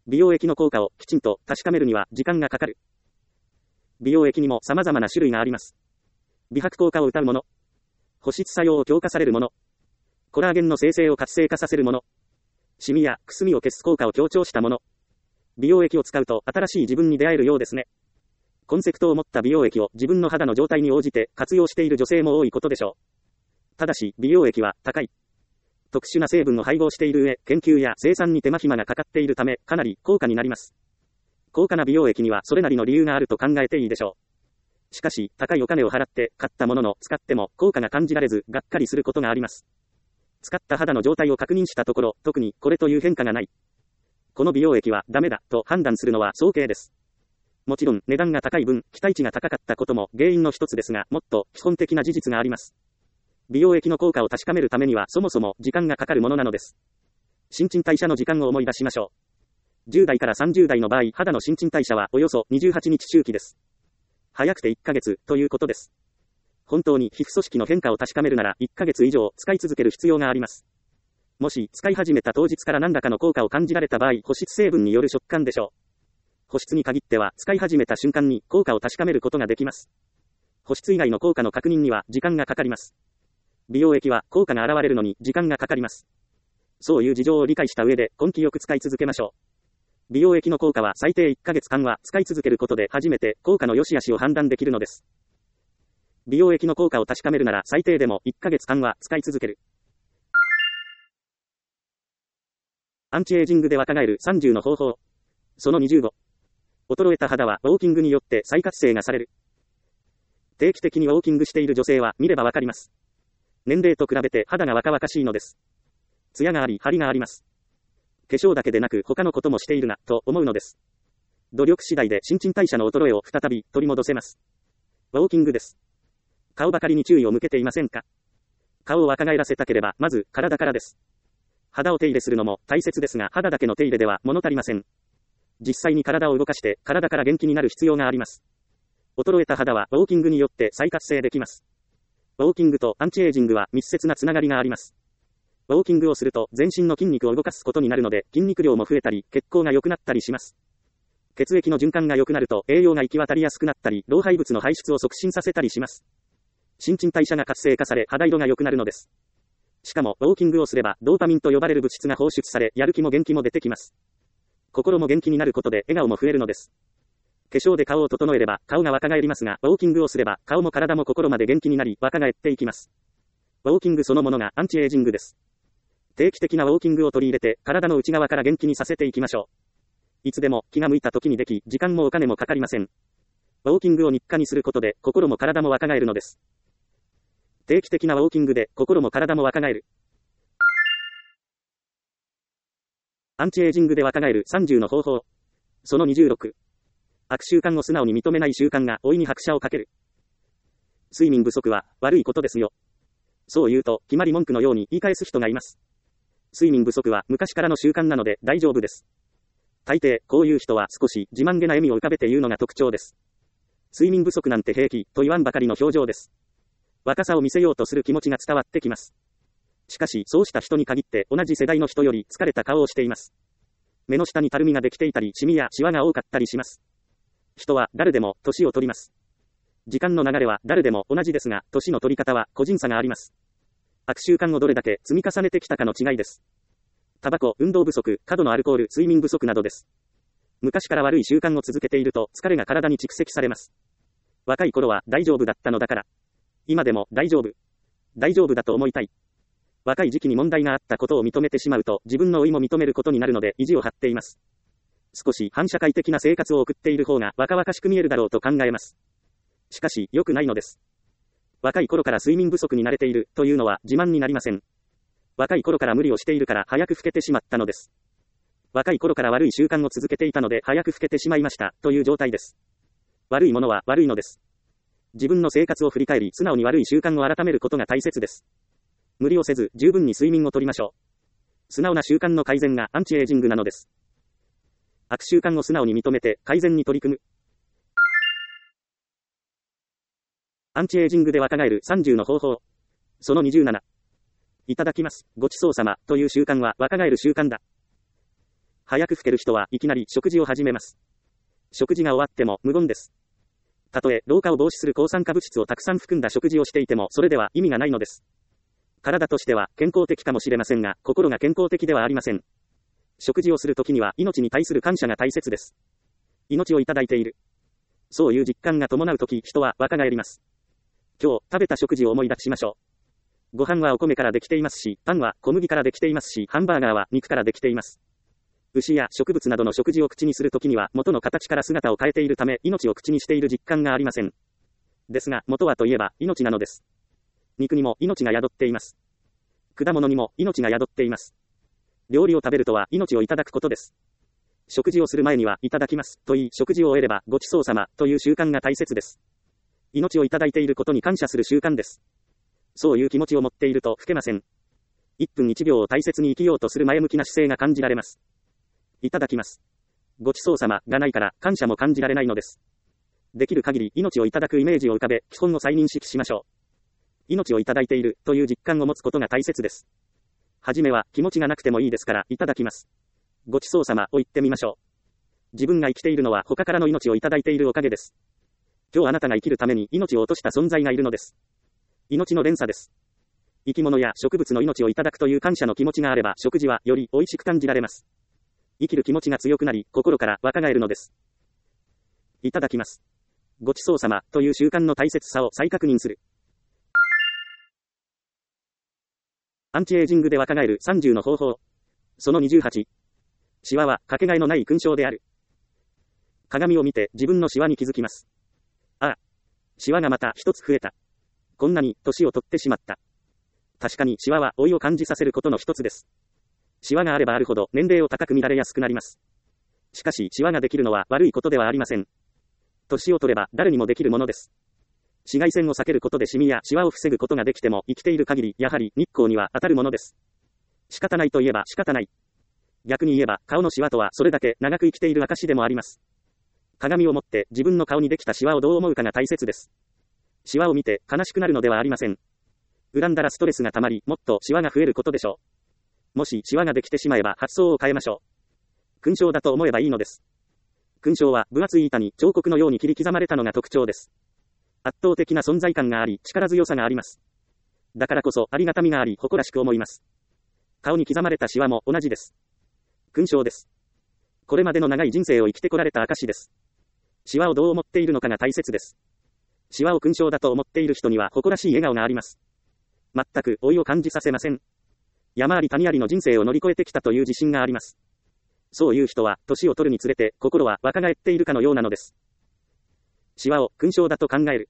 美容液の効果をきちんと確かめるには時間がかかる。美容液にも様々な種類があります。美白効果を謳うもの。保湿作用を強化されるもの。コラーゲンの生成を活性化させるもの。シミやくすみを消す効果を強調したもの。美容液を使うと新しい自分に出会えるようですね。コンセプトを持った美容液を自分の肌の状態に応じて活用している女性も多いことでしょう。ただし、美容液は高い。特殊な成分を配合している上、研究や生産に手間暇がかかっているため、かなり高価になります。高価な美容液にはそれなりの理由があると考えていいでしょう。しかし、高いお金を払って買ったものの使っても効果が感じられず、がっかりすることがあります。使った肌の状態を確認したところ、特にこれという変化がない。この美容液はダメだと判断するのは早計です。もちろん値段が高い分、期待値が高かったことも原因の一つですが、もっと基本的な事実があります。美容液の効果を確かめるためにはそもそも時間がかかるものなのです。新陳代謝の時間を思い出しましょう。じゅう代からさんじゅう代の場合、肌の新陳代謝はおよそにじゅうはちにち周期です。早くていっかげつということです。本当に皮膚組織の変化を確かめるならいっかげつ以上使い続ける必要があります。もし使い始めた当日から何らかの効果を感じられた場合、保湿成分による食感でしょう。保湿に限っては使い始めた瞬間に効果を確かめることができます。保湿以外の効果の確認には時間がかかります。美容液は効果が現れるのに時間がかかります。そういう事情を理解した上で根気よく使い続けましょう。美容液の効果は最低いっかげつかんは使い続けることで初めて効果の良し悪しを判断できるのです。美容液の効果を確かめるなら最低でもいっかげつかんは使い続ける。アンチエイジングで若返るさんじゅうの方法。そのにじゅうご。衰えた肌はウォーキングによって再活性がされる。定期的にウォーキングしている女性は見ればわかります。年齢と比べて肌が若々しいのです。艶があり、張りがあります。化粧だけでなく他のこともしているな、と思うのです。努力次第で新陳代謝の衰えを再び取り戻せます。ウォーキングです。顔ばかりに注意を向けていませんか？顔を若返らせたければ、まず体からです。肌を手入れするのも大切ですが、肌だけの手入れでは物足りません。実際に体を動かして、体から元気になる必要があります。衰えた肌はウォーキングによって再活性できます。ウォーキングとアンチエイジングは密接なつながりがあります。ウォーキングをすると全身の筋肉を動かすことになるので、筋肉量も増えたり、血行が良くなったりします。血液の循環が良くなると栄養が行き渡りやすくなったり、老廃物の排出を促進させたりします。新陳代謝が活性化され、肌色が良くなるのです。しかも、ウォーキングをすれば、ドーパミンと呼ばれる物質が放出され、やる気も元気も出てきます。心も元気になることで笑顔も増えるのです。化粧で顔を整えれば顔が若返りますが、ウォーキングをすれば顔も体も心まで元気になり若返っていきます。ウォーキングそのものがアンチエイジングです。定期的なウォーキングを取り入れて体の内側から元気にさせていきましょう。いつでも気が向いた時にでき、時間もお金もかかりません。ウォーキングを日課にすることで心も体も若返るのです。定期的なウォーキングで心も体も若返る。アンチエイジングで若返るさんじゅうの方法。そのにじゅうろく。悪習慣を素直に認めない習慣が老いに拍車をかける。睡眠不足は悪いことですよ。そう言うと決まり文句のように言い返す人がいます。睡眠不足は昔からの習慣なので大丈夫です。大抵こういう人は少し自慢げな笑みを浮かべて言うのが特徴です。睡眠不足なんて平気と言わんばかりの表情です。若さを見せようとする気持ちが伝わってきます。しかしそうした人に限って同じ世代の人より疲れた顔をしています。目の下にたるみができていたりシミやシワが多かったりします。人は誰でも年を取ります。時間の流れは誰でも同じですが、年の取り方は個人差があります。悪習慣をどれだけ積み重ねてきたかの違いです。タバコ、運動不足、過度のアルコール、睡眠不足などです。昔から悪い習慣を続けていると疲れが体に蓄積されます。若い頃は大丈夫だったのだから。今でも大丈夫。大丈夫だと思いたい。若い時期に問題があったことを認めてしまうと自分の老いも認めることになるので意地を張っています。少し反社会的な生活を送っている方が若々しく見えるだろうと考えます。しかし良くないのです。若い頃から睡眠不足に慣れているというのは自慢になりません。若い頃から無理をしているから早く老けてしまったのです。若い頃から悪い習慣を続けていたので早く老けてしまいましたという状態です。悪いものは悪いのです。自分の生活を振り返り素直に悪い習慣を改めることが大切です。無理をせず十分に睡眠をとりましょう。素直な習慣の改善がアンチエイジングなのです。悪習慣を素直に認めて改善に取り組む。アンチエイジングで若返るさんじゅうの方法。そのにじゅうなな。いただきます。ごちそうさまという習慣は若返る習慣だ。 早く老ける人はいきなり食事を始めます。食事が終わっても無言です。たとえ老化を防止する抗酸化物質をたくさん含んだ食事をしていてもそれでは意味がないのです。体としては健康的かもしれませんが、心が健康的ではありません。食事をするときには命に対する感謝が大切です。命をいただいている。そういう実感が伴うとき、人は若返ります。今日食べた食事を思い出しましょう。ご飯はお米からできていますし、パンは小麦からできていますし、ハンバーガーは肉からできています。牛や植物などの食事を口にするときには元の形から姿を変えているため命を口にしている実感がありません。ですが元はといえば命なのです。肉にも命が宿っています。果物にも命が宿っています。料理を食べるとは命をいただくことです。食事をする前にはいただきますと言い、食事を終えればごちそうさまという習慣が大切です。命をいただいていることに感謝する習慣です。そういう気持ちを持っていると老けません。いっぷんいちびょうを大切に生きようとする前向きな姿勢が感じられます。いただきます。ごちそうさまがないから感謝も感じられないのです。できる限り命をいただくイメージを浮かべ、基本を再認識しましょう。命をいただいているという実感を持つことが大切です。はじめは気持ちがなくてもいいですから、いただきます。ごちそうさまを言ってみましょう。自分が生きているのは他からの命をいただいているおかげです。今日あなたが生きるために命を落とした存在がいるのです。命の連鎖です。生き物や植物の命をいただくという感謝の気持ちがあれば、食事はより美味しく感じられます。生きる気持ちが強くなり、心から若返るのです。いただきます。ごちそうさまという習慣の大切さを再確認する。アンチエイジングで若返るさんじゅうの方法。そのにじゅうはち。シワはかけがえのない勲章である。鏡を見て自分のシワに気づきます。ああ、シワがまた一つ増えた。こんなに年を取ってしまった。確かにシワは老いを感じさせることの一つです。シワがあればあるほど年齢を高く見られやすくなります。しかしシワができるのは悪いことではありません。年を取れば誰にもできるものです。紫外線を避けることでシミやシワを防ぐことができても生きている限りやはり日光には当たるものです。仕方ないといえば仕方ない。逆に言えば顔のシワとはそれだけ長く生きている証でもあります。鏡を持って自分の顔にできたシワをどう思うかが大切です。シワを見て悲しくなるのではありません。恨んだらストレスが溜まり、もっとシワが増えることでしょう。もしシワができてしまえば発想を変えましょう。勲章だと思えばいいのです。勲章は分厚い板に彫刻のように切り刻まれたのが特徴です。圧倒的な存在感があり、力強さがあります。だからこそありがたみがあり、誇らしく思います。顔に刻まれたシワも同じです。勲章です。これまでの長い人生を生きてこられた証です。シワをどう思っているのかが大切です。シワを勲章だと思っている人には誇らしい笑顔があります。全く老いを感じさせません。山あり谷ありの人生を乗り越えてきたという自信があります。そういう人は年を取るにつれて心は若返っているかのようなのです。シワを勲章だと考える。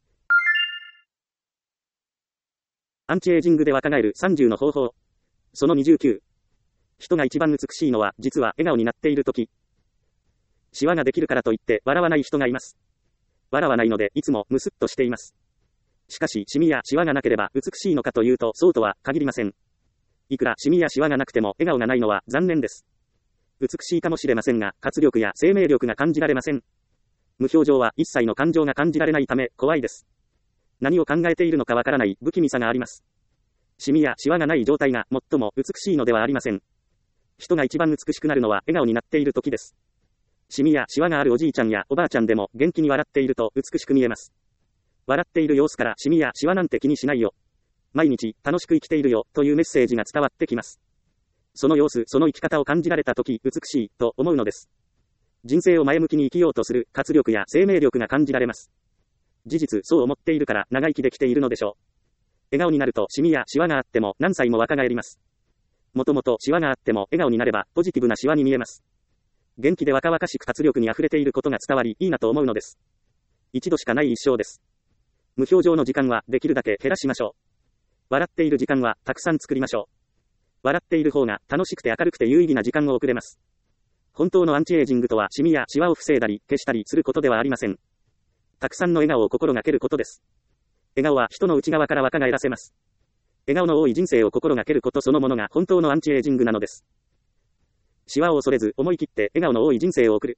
アンチエイジングで若返るさんじゅうの方法。そのにじゅうきゅう。人が一番美しいのは実は笑顔になっているとき。シワができるからといって笑わない人がいます。笑わないのでいつもムスッとしています。しかしシミやシワがなければ美しいのかというとそうとは限りません。いくらシミやシワがなくても笑顔がないのは残念です。美しいかもしれませんが活力や生命力が感じられません。無表情は一切の感情が感じられないため怖いです。何を考えているのかわからない不気味さがあります。シミやシワがない状態が最も美しいのではありません。人が一番美しくなるのは笑顔になっている時です。シミやシワがあるおじいちゃんやおばあちゃんでも元気に笑っていると美しく見えます。笑っている様子からシミやシワなんて気にしないよ。毎日楽しく生きているよというメッセージが伝わってきます。その様子、その生き方を感じられた時美しいと思うのです。人生を前向きに生きようとする活力や生命力が感じられます。事実そう思っているから長生きできているのでしょう。笑顔になるとシミやシワがあっても何歳も若返ります。もともとシワがあっても笑顔になればポジティブなシワに見えます。元気で若々しく活力に溢れていることが伝わりいいなと思うのです。一度しかない一生です。無表情の時間はできるだけ減らしましょう。笑っている時間はたくさん作りましょう。笑っている方が楽しくて明るくて有意義な時間を送れます。本当のアンチエイジングとはシミやシワを防いだり消したりすることではありません。たくさんの笑顔を心がけることです。笑顔は人の内側から若返らせます。笑顔の多い人生を心がけることそのものが本当のアンチエイジングなのです。シワを恐れず思い切って笑顔の多い人生を送る。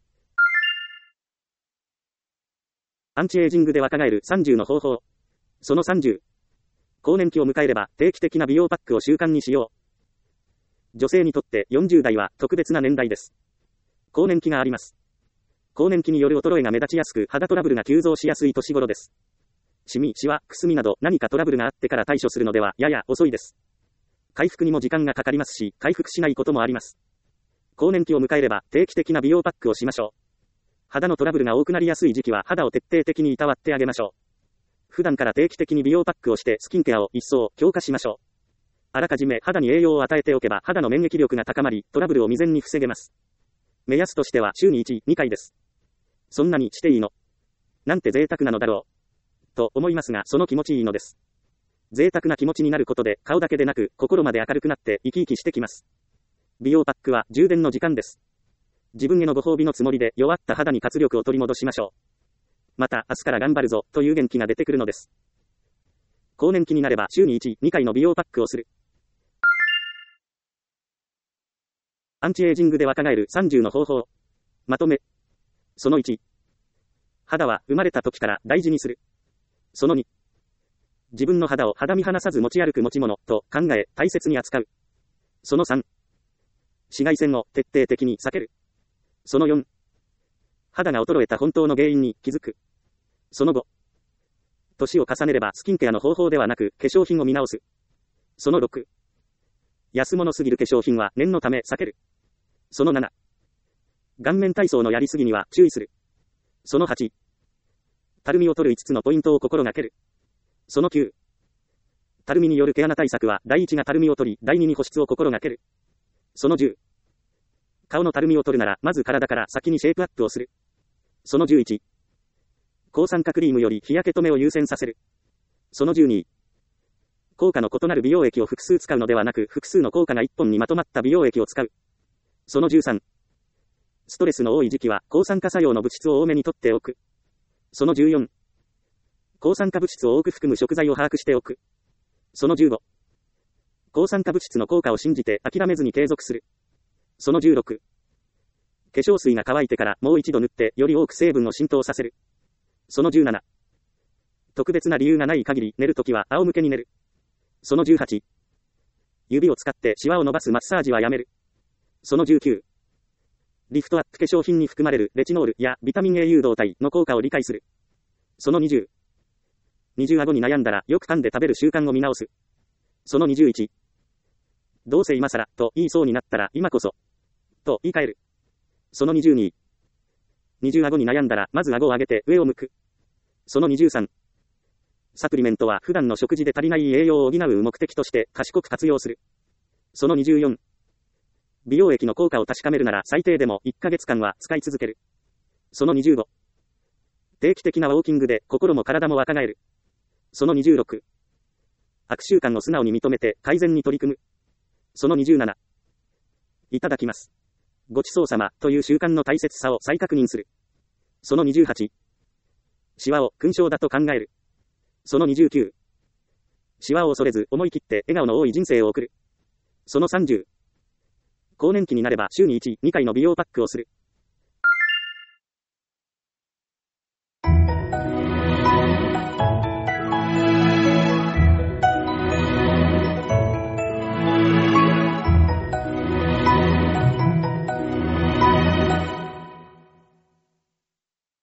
アンチエイジングで若返るさんじゅうの方法。そのさんじゅう。更年期を迎えれば定期的な美容パックを習慣にしよう。 女性にとってよんじゅう代は特別な年代です。更年期があります。更年期による衰えが目立ちやすく、肌トラブルが急増しやすい年頃です。シミ、シワ、くすみなど何かトラブルがあってから対処するのではやや遅いです。回復にも時間がかかりますし、回復しないこともあります。更年期を迎えれば定期的な美容パックをしましょう。肌のトラブルが多くなりやすい時期は肌を徹底的にいたわってあげましょう。普段から定期的に美容パックをしてスキンケアを一層強化しましょう。あらかじめ肌に栄養を与えておけば肌の免疫力が高まり、トラブルを未然に防げます。目安としては週にいち、にかいです。そんなにしていいの？なんて贅沢なのだろう。と思いますが、その気持ちいいのです。贅沢な気持ちになることで顔だけでなく心まで明るくなって生き生きしてきます。美容パックは充電の時間です。自分へのご褒美のつもりで弱った肌に活力を取り戻しましょう。また明日から頑張るぞという元気が出てくるのです。更年期になれば週にいち、にかいの美容パックをする。アンチエイジングで若返るさんじゅうの方法。まとめ。そのいち。肌は生まれた時から大事にする。そのに。自分の肌を肌身離さず持ち歩く持ち物と考え大切に扱う。そのさん。紫外線を徹底的に避ける。そのよん。肌が衰えた本当の原因に気づく。そのご。年を重ねればスキンケアの方法ではなく化粧品を見直す。そのろく。安物すぎる化粧品は念のため避ける。そのなな。顔面体操のやりすぎには注意する。そのはち。たるみを取るいつつのポイントを心がける。そのきゅう。たるみによる毛穴対策はだいいちがたるみを取り、だいにに保湿を心がける。そのじゅう。顔のたるみを取るならまず体から先にシェイプアップをする。そのじゅういち。抗酸化クリームより日焼け止めを優先させる。そのじゅうに。効果の異なる美容液を複数使うのではなく複数の効果がいっぽんにまとまった美容液を使う。そのじゅうさん。ストレスの多い時期は抗酸化作用の物質を多めに取っておく。そのじゅうよん。抗酸化物質を多く含む食材を把握しておく。そのじゅうご。抗酸化物質の効果を信じて諦めずに継続する。そのじゅうろく。化粧水が乾いてからもう一度塗ってより多く成分を浸透させる。そのじゅうなな。特別な理由がない限り寝るときは仰向けに寝る。そのじゅうはち。指を使ってシワを伸ばすマッサージはやめる。そのじゅうきゅう。リフトアップ化粧品に含まれるレチノールやビタミン A 誘導体の効果を理解する。そのにじゅう。二重顎に悩んだらよく噛んで食べる習慣を見直す。そのにじゅういち。どうせ今更と言いそうになったら今こそと言い換える。そのにじゅうに。二重顎に悩んだらまず顎を上げて上を向く。そのにじゅうさん。サプリメントは普段の食事で足りない栄養を補う目的として賢く活用する。そのにじゅうよん。美容液の効果を確かめるなら最低でもいっかげつかんは使い続ける。そのにじゅうご。定期的なウォーキングで心も体も若返る。そのにじゅうろく。悪習慣を素直に認めて改善に取り組む。そのにじゅうなな。いただきます。ごちそうさまという習慣の大切さを再確認する。そのにじゅうはち。シワを勲章だと考える。そのにじゅうきゅう。シワを恐れず思い切って笑顔の多い人生を送る。そのさんじゅう。更年期になれば週にいち、にかいの美容パックをする。